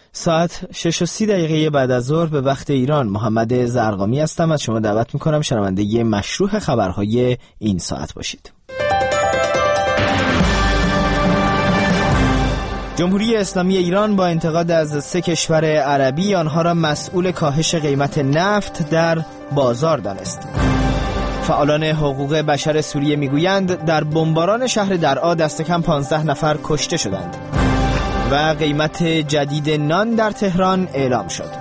ساعت 6:30 بعد از ظهر به وقت ایران. محمد زرقامی هستم. از شما دعوت میکنم شنونده مشروع خبرهای این ساعت باشید. جمهوری اسلامی ایران با انتقاد از 3 کشور عربی آنها را مسئول کاهش قیمت نفت در بازار دانست. فعالان حقوق بشر سوریه میگویند در بمباران شهر درعا دست کم 15 نفر کشته شدند. و قیمت جدید نان در تهران اعلام شد.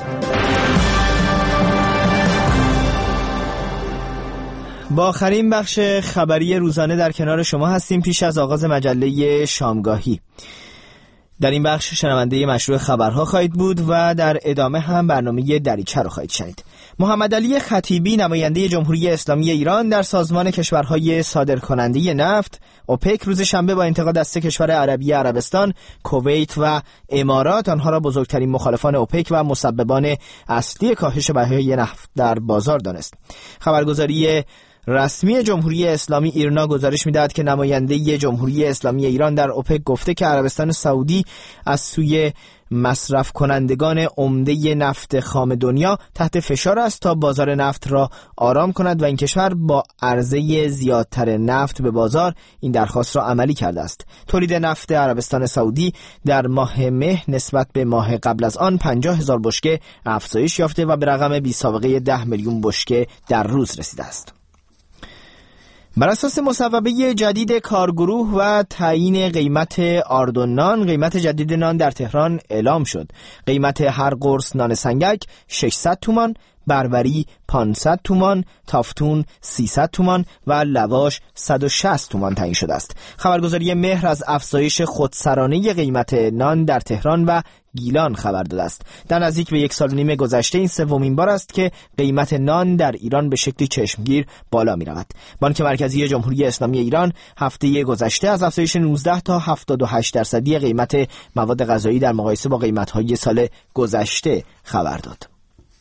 با آخرین بخش خبری روزانه در کنار شما هستیم پیش از آغاز مجله شامگاهی. در این بخش شنونده مشروع خبرها خواهید بود و در ادامه هم برنامه دریچه رو خواهید شنید. محمد علی خطیبی نماینده جمهوری اسلامی ایران در سازمان کشورهای صادرکننده نفت اوپک روز شنبه با انتقاد از 3 کشور عربی عربستان، کویت و امارات آنها را بزرگترین مخالفان اوپک و مسببان اصلی کاهش بهای نفت در بازار دانست. خبرگزاری رسمی جمهوری اسلامی ایرنا گزارش می‌دهد که نماینده جمهوری اسلامی ایران در اوپک گفته که عربستان سعودی از سوی مصرف کنندگان عمده نفت خام دنیا تحت فشار است تا بازار نفت را آرام کند و این کشور با عرضه زیادتر نفت به بازار این درخواست را عملی کرده است. تولید نفت عربستان سعودی در ماه مه نسبت به ماه قبل از آن 50,000 بشکه افزایش یافته و به رقم بی سابقه 10 میلیون بشکه در روز رسیده است. بر اساس مصوبه جدید کارگروه و تعیین قیمت آردن نان، قیمت جدید نان در تهران اعلام شد. قیمت هر قرص نان سنگک 600 تومان، بربری 500 تومان، تافتون 300 تومان و لواش 160 تومان تعیین شده است. خبرگزاری مهر از افزایش خودسرانه قیمت نان در تهران و گیلان خبر داده است. در نزدیک به 1.5 سال گذشته این سومین بار است که قیمت نان در ایران به شکلی چشمگیر بالا می رود. بانک مرکزی جمهوری اسلامی ایران هفته گذشته از افزایش 19 تا 78% قیمت مواد غذایی در مقایسه با قیمت‌های سال گذشته خبر داد.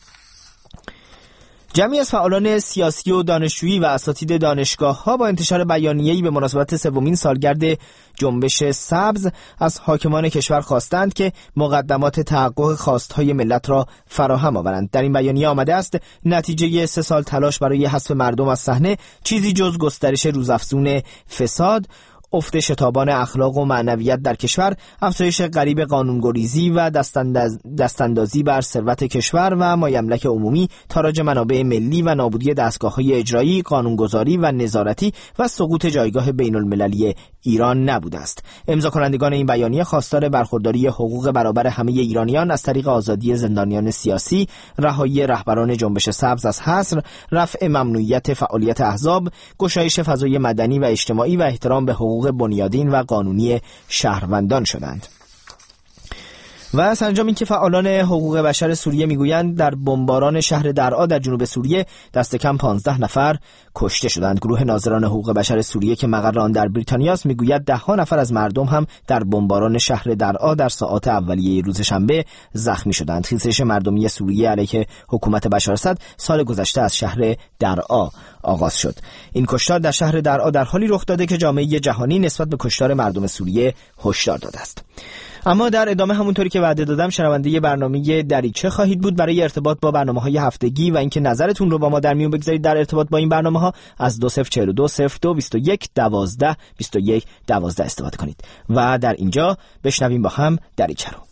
جمعی از فعالان سیاسی و دانشجویی و اساتید دانشگاه‌ها با انتشار بیانیه‌ای به مناسبت 3مین سالگرد جنبش سبز از حاکمان کشور خواستند که مقدمات تحقق خواست‌های ملت را فراهم آورند. در این بیانیه آمده است نتیجه 3 سال تلاش برای حذف مردم از صحنه چیزی جز گسترش روزافزون فساد، افت شتابان اخلاق و معنویت در کشور، افزایش غریب قانونگریزی و دستاندازی بر ثروت کشور و مایملک عمومی، تاراج منابع ملی و نابودی دستگاه‌های اجرایی، قانونگذاری و نظارتی و سقوط جایگاه بین‌المللی ایران نبوده است. امضا کنندگان این بیانیه خواستار برخورداری حقوق برابر همه ایرانیان از طریق آزادی زندانیان سیاسی، رهایی رهبران جنبش سبز از حصر، رفع ممنوعیت فعالیت احزاب، گشایش فضای مدنی و اجتماعی و احترام به حقوق بنیادین و قانونی شهروندان شدند. و سرانجام این که فعالان حقوق بشر سوریه میگویند در بمباران شهر درعا در جنوب سوریه دست کم 15 نفر کشته شدند. گروه ناظران حقوق بشر سوریه که مقر آن در بریتانیا است میگوید 10 نفر از مردم هم در بمباران شهر درعا در ساعات اولیه روز شنبه زخمی شدند. خیزش مردمی سوریه علیه حکومت بشار اسد سال گذشته از شهر درعا آغاز شد. این کشتار در شهر درعا در حالی رخ داده که جامعه جهانی نسبت به کشتار مردم سوریه هشدار داده است. اما در ادامه همونطوری که وعده دادم شنونده برنامه دریچه خواهید بود. برای ارتباط با برنامه‌های هفتگی و اینکه نظرتون رو با ما در میون بگذارید در ارتباط با این برنامه‌ها از 2042 02 21 12 21 12 استفاده کنید و در اینجا بشنویم با هم دریچه رو.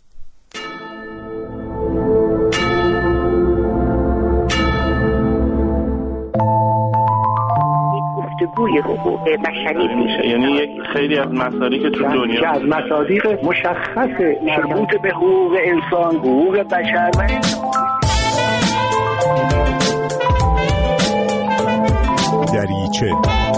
گفتگوی حقوق بشری میشه، یعنی یک خیلی از مصادیق که تو دنیا که از مصادیق مشخص مربوط به حقوق انسان، حقوق بشر و دریچه.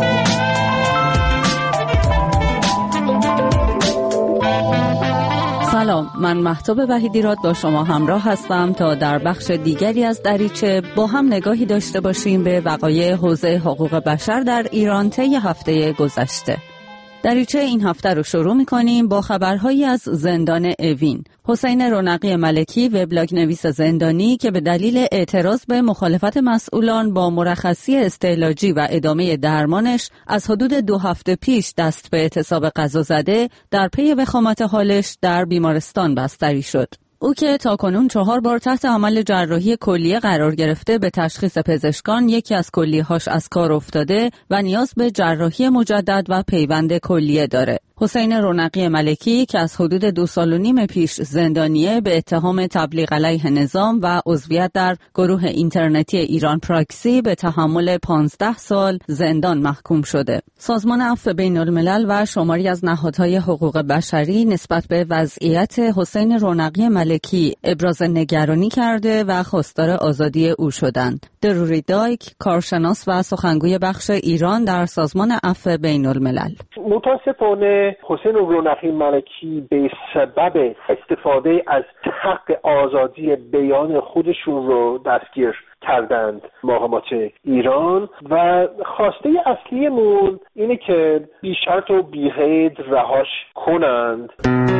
سلام، من مهتاب وحیدیراد با شما همراه هستم تا در بخش دیگری از دریچه با هم نگاهی داشته باشیم به وقایع حوزه حقوق بشر در ایران طی هفته گذشته. دریچه این هفته رو شروع می‌کنیم با خبرهایی از زندان اوین. حسین رونقی ملکی وبلاگ نویس زندانی که به دلیل اعتراض به مخالفت مسئولان با مرخصی استعلاجی و ادامه درمانش از حدود 2 هفته پیش دست به اعتصاب غذا زده، در پی وخامت حالش در بیمارستان بستری شد. او که تاکنون 4 بار تحت عمل جراحی کلیه قرار گرفته به تشخیص پزشکان یکی از کلیه‌هاش از کار افتاده و نیاز به جراحی مجدد و پیوند کلیه داره. حسین رونقی ملکی که از حدود 2.5 سال پیش زندانیه به اتهام تبلیغ علیه نظام و عضویت در گروه اینترنتی ایران پراکسی به تحمل 15 سال زندان محکوم شده. سازمان عفو بین‌الملل و شماری از نهادهای حقوق بشری نسبت به وضعیت حسین رونقی ملکی ابراز نگرانی کرده و خواستار آزادی او شدند. دروری دایک، کارشناس و سخنگوی بخش ایران در سازمان عفو بین‌الملل: متاسفانه حسین رونقی ملکی به سبب استفاده از حق آزادی بیان خودشون رو دستگیر کردند مقامات ایران و خواسته اصلیمون اینه که بی شرط و بی قید رهاش کنند.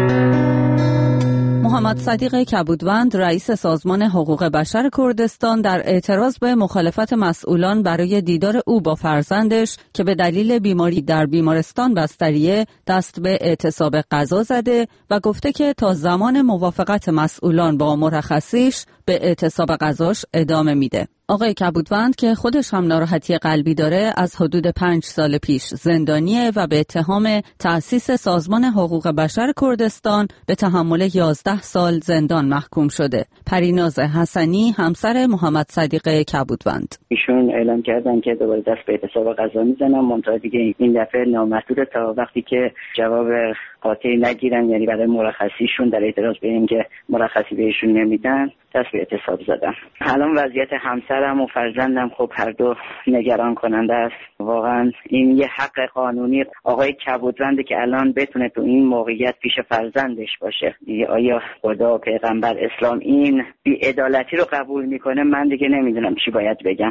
محمد صدیق کبودوند رئیس سازمان حقوق بشر کردستان در اعتراض به مخالفت مسئولان برای دیدار او با فرزندش که به دلیل بیماری در بیمارستان بستریه دست به اعتصاب غذا زده و گفته که تا زمان موافقت مسئولان با مرخصیش به اعتصاب غذاش ادامه میده. آقای کبودوند که خودش هم ناراحتی قلبی داره از حدود 5 سال پیش زندانیه و به اتهام تأسیس سازمان حقوق بشر کردستان به تحمل 11 سال زندان محکوم شده. پریناز حسنی همسر محمد صدیق کبودوند: ایشون اعلام کردن که دوباره دست به اعتصاب غذا میزنن، منتها دیگه این دفعه نامحدود تا وقتی که جواب قاطعی نگیرن، یعنی برای مرخصیشون در اعتراض به اینکه مرخصی بهشون نمیدن دست به اعتصاب زدن. الان وضعیت همسرم و فرزندم خب هر دو نگران کننده است. واقعا این یه حق قانونی آقای کبودوند که الان بتونه تو این موقعیت پیش فرزندش باشه. آیا خدا، پیغمبر، اسلام این بی‌عدالتی رو قبول میکنه؟ من دیگه نمیدونم چی باید بگم.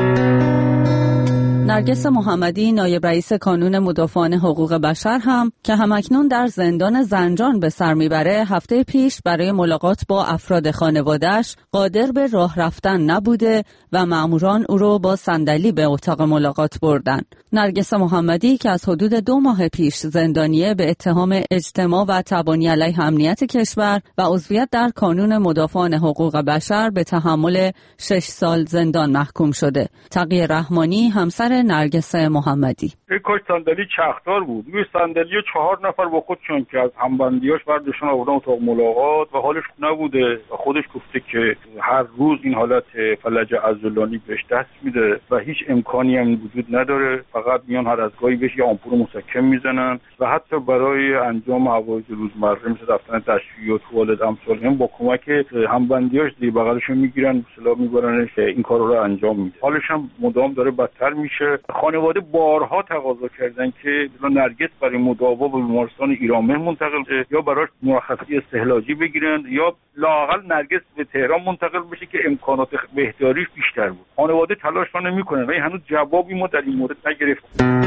نرگس محمدی نایب رئیس کانون مدافعان حقوق بشر هم که همکنون در زندان زنجان به سر میبره هفته پیش برای ملاقات با افراد خانواده‌اش قادر به راه رفتن نبوده و مأموران او رو با صندلی به اتاق ملاقات بردن. نرگس محمدی که از حدود 2 ماه پیش زندانیه به اتهام اجتماع و تبانی علیه امنیت کشور و عضویت در کانون مدافعان حقوق بشر به تحمل 6 سال زندان محکوم شده. تقی رحمانی همسر نرگس محمدی: کاش صندلی چرخدار بود. روی صندلی 4 نفر با خودشون که از همبندیاش برداشتن آوردن اتاق ملاقات و حالش خوب نبوده و خودش گفته که هر روز این حالت فلج عضلانی بهش دست میده و هیچ امکانی هم وجود نداره، فقط میان هر از گاهی بهش یه آمپول مسکن میزنن و حتی برای انجام حوادث روزمره مثل رفتن دستشویی و توالت امثال هم با کمک همبندیاش زیر بغلشون میگیرن، سلاح میبرنش، این کارا رو انجام میده. حالش هم مدام داره بدتر میشه. خانواده بارها تقاضا کردن که نرگس برای مداوا به بیمارستان ایرانمهر منتقل شه یا براش مرخصی استعلاجی بگیرن یا لااقل نرگس به تهران منتقل بشه که امکانات بهداریش بیشتر بود. خانواده تلاش نمیکنن و هنوز جوابی ما در این مورد نگرفتیم.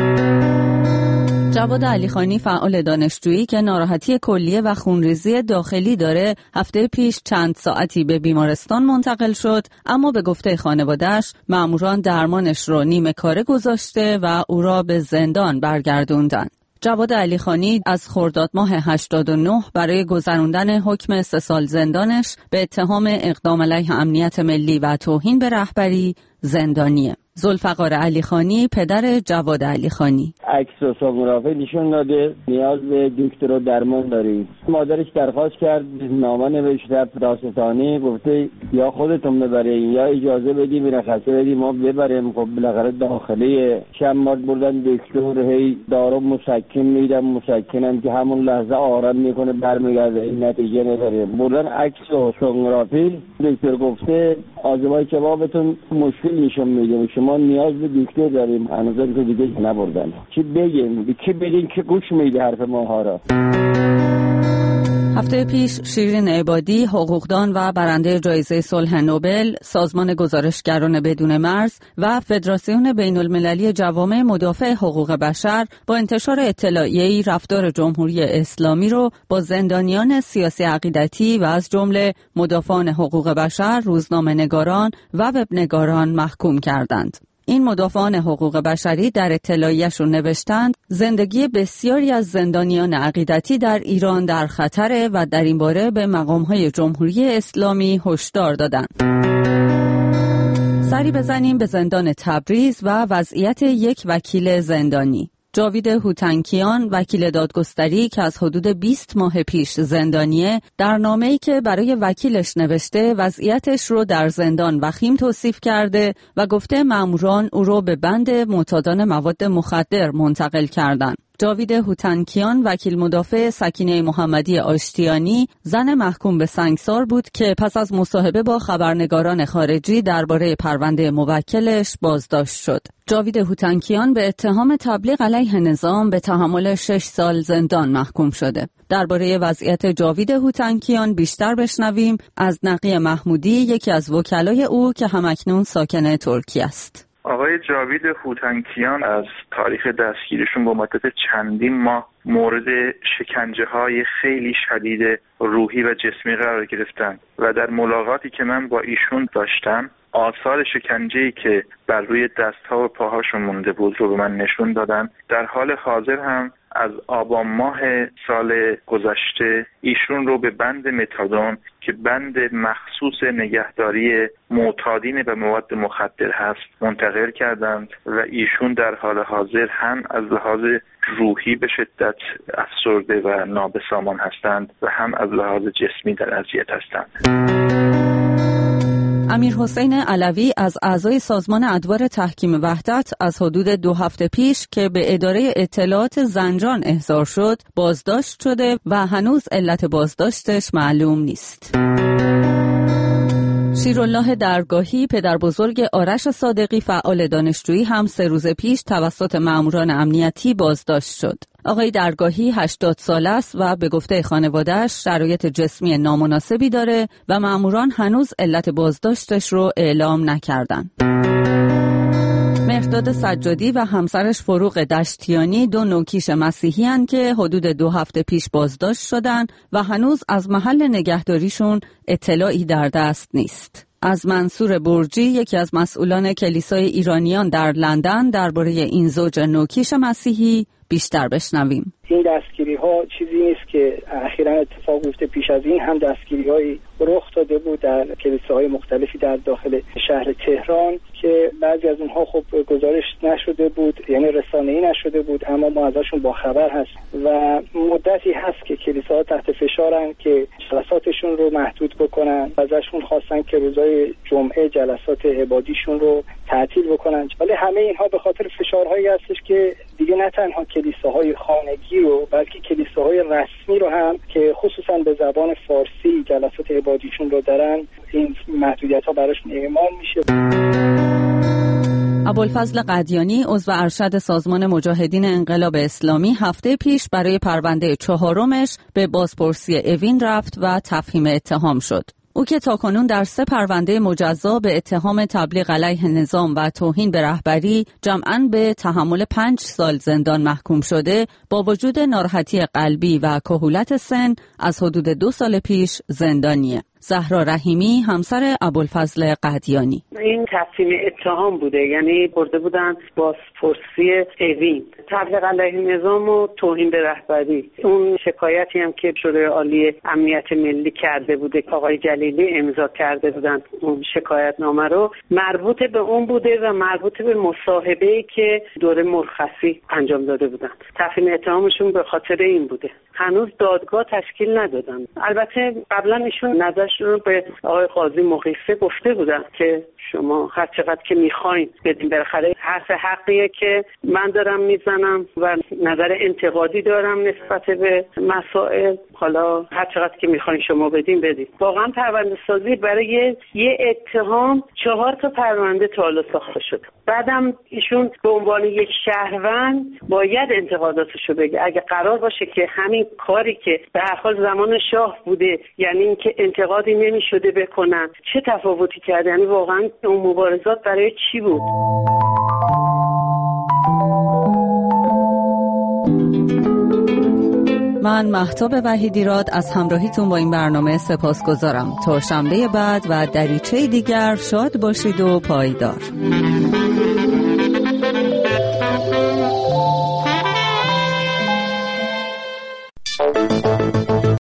جواد علیخانی فعال دانشجویی که ناراحتی کلیه و خونریزی داخلی داره هفته پیش چند ساعتی به بیمارستان منتقل شد، اما به گفته خانواده‌اش مأموران درمانش رو نیمه کاره گذاشته و او را به زندان برگردوندن. جواد علیخانی از خرداد ماه 89 برای گذراندن حکم 3 سال زندانش به اتهام اقدام علیه امنیت ملی و توهین به رهبری زندانیه. ذوالفقار علیخانی پدر جواد علیخانی: عکس و سوگرافی نشون داده، نیاز به دکتر و درمان داریم. مادرش درخواست کرد، نامه نوشته داستانی، گفته یا خودتون ببرین یا اجازه بدیم مرخصی بدیم ما ببریم. خب بالاخره داخلی شمال بردن دکتر، هی دارو مسکن میدم، مسکنم که همون لحظه آرام میکنه برمیگرده، این نتیجه نداره. بردن عکس و سوگرافی، دکتر گفته آزمایش کبابتون مشکل نشون میده، ما نیاز به دکتر داریم. هنوزم که دیگه نبردن. چی بگیم؟ کی بگیم که گوش میده حرف ماها را؟ هفته پیش شیرین عبادی، حقوقدان و برنده جایزه صلح نوبل، سازمان گزارشگران بدون مرز و فدراسیون بین‌المللی جوامع مدافع حقوق بشر با انتشار اطلاعیه‌ای رفتار جمهوری اسلامی رو با زندانیان سیاسی عقیدتی و از جمله مدافعان حقوق بشر، روزنامه‌نگاران و وبنگاران محکوم کردند. این مدافعان حقوق بشری در اطلاعیه‌شون نوشتند زندگی بسیاری از زندانیان عقیدتی در ایران در خطره و در این باره به مقام‌های جمهوری اسلامی هشدار دادند. سری بزنیم به زندان تبریز و وضعیت یک وکیل زندانی. جاوید هوتنکیان، وکیل دادگستری که از حدود 20 ماه پیش زندانیه، در نامه‌ای که برای وکیلش نوشته وضعیتش رو در زندان وخیم توصیف کرده و گفته ماموران او رو به بند معتادان مواد مخدر منتقل کردند. جاوید هوتنکیان، وکیل مدافع سکینه محمدی آشتیانی، زن محکوم به سنگسار بود که پس از مصاحبه با خبرنگاران خارجی درباره پرونده موکلش بازداشت شد. جاوید هوتنکیان به اتهام تبلیغ علیه نظام به تحمل 6 سال زندان محکوم شده. درباره وضعیت جاوید هوتنکیان بیشتر بشنویم از نقی محمودی، یکی از وکلای او که همکنون ساکن ترکیه است. آقای جاوید هوتنکیان از تاریخ دستگیریشون با مدت چندین ماه مورد شکنجه‌های خیلی شدید روحی و جسمی قرار گرفتن و در ملاقاتی که من با ایشون داشتم آثار شکنجه‌ای که بر روی دست‌ها و پاهاشون مونده بود رو به من نشون دادن. در حال حاضر هم از آبان ماه سال گذشته ایشون رو به بند متادون که بند مخصوص نگهداری معتادین به مواد مخدر هست منتقل کردند و ایشون در حال حاضر هم از لحاظ روحی به شدت افسرده و نابسامان هستند و هم از لحاظ جسمی در اذیت هستند. امیرحسین علوی از اعضای سازمان ادوار تحکیم وحدت از حدود 2 هفته پیش که به اداره اطلاعات زنجان احضار شد بازداشت شده و هنوز علت بازداشتش معلوم نیست. شیرالله درگاهی، پدر بزرگ آرش صادقی فعال دانشجویی، هم 3 روز پیش توسط ماموران امنیتی بازداشت شد. آقای درگاهی 80 ساله است و به گفته خانواده‌اش شرایط جسمی نامناسبی داره و ماموران هنوز علت بازداشتش رو اعلام نکردن. مهرداد سجادی و همسرش فروغ دشتیانی 2 نوکیش مسیحی هستند که حدود 2 هفته پیش بازداشت شدن و هنوز از محل نگهداریشون اطلاعی در دست نیست. از منصور برجی، یکی از مسئولان کلیسای ایرانیان در لندن، درباره این زوج نوکیش مسیحی بیشتر بشنویم. این دستگیری ها چیزی نیست که اخیراً اتفاق افتاده. پیش از این هم دستگیری های رخ داده بود در کلیساهای مختلفی در داخل شهر تهران که بعضی از اونها خب گزارش نشده بود، یعنی رسانه‌ای نشده بود، اما ما ازشون با خبر هست و مدتی هست که کلیساها تحت فشارن که جلساتشون رو محدود بکنن. ازشون خواستن که روزهای جمعه جلسات عبادیشون رو تعطیل بکنن، ولی همه اینها به خاطر فشارهایی هستش که دیگه نه تنها کلیساهای خانگی رو بلکه کلیساهای رسمی رو هم که خصوصا به زبان فارسی جلسات عبادیشون رو دارن، این محدودیت‌ها براشون اعمال میشه. ابوالفضل قدیانی، عضو ارشد سازمان مجاهدین انقلاب اسلامی، هفته پیش برای پرونده 4مش به بازپرسی اوین رفت و تفهیم اتهام شد. او که تاکنون در 3 پرونده مجزا به اتهام تبلیغ علیه نظام و توهین به رهبری جمعاً به تحمل 5 سال زندان محکوم شده، با وجود ناراحتی قلبی و کهولت سن از حدود 2 سال پیش زندانیه. زهرا رحیمی، همسر ابوالفضل قدیانی: این تفهیم اتهام بوده، یعنی برده بودن بازپرسی اوین، تبلیغ علیه نظام و توهین به رهبری. اون شکایتی هم که شورای عالی امنیت ملی کرده بوده، آقای جلیلی امضا کرده بودن اون شکایت نامه رو، مربوط به اون بوده و مربوط به مصاحبه‌ای که دوره مرخصی انجام داده بودن. تفهیم اتهامشون به خاطر این بوده. هنوز دادگاه تشکیل ندادن. البته قبلا ایشون نظرشون رو به آقای قاضی مقیسه گفته بودن که شما هر چقدر که میخواین بدین، بالاخره حرف حقیه که من دارم میزنم و نظر انتقادی دارم نسبت به مسائل، حالا هر چقدر که میخواین شما بدین. واقعا پرونده سازی برای یه اتهام 4 تا پرونده تا حالا ساخته شده. بعدم ایشون به عنوان یک شهروند باید انتقاداتشو بگه. اگه قرار باشه که همین کاری که به هر حال زمان شاه بوده، یعنی اینکه انتقادی نمیشده بکنن، چه تفاوتی کرده؟ یعنی واقعا اون مبارزات برای چی بود؟ من مهتاب وحیدیراد از همراهیتون با این برنامه سپاسگزارم. تا شنبه بعد و دریچه دیگر شاد باشید و پایدار.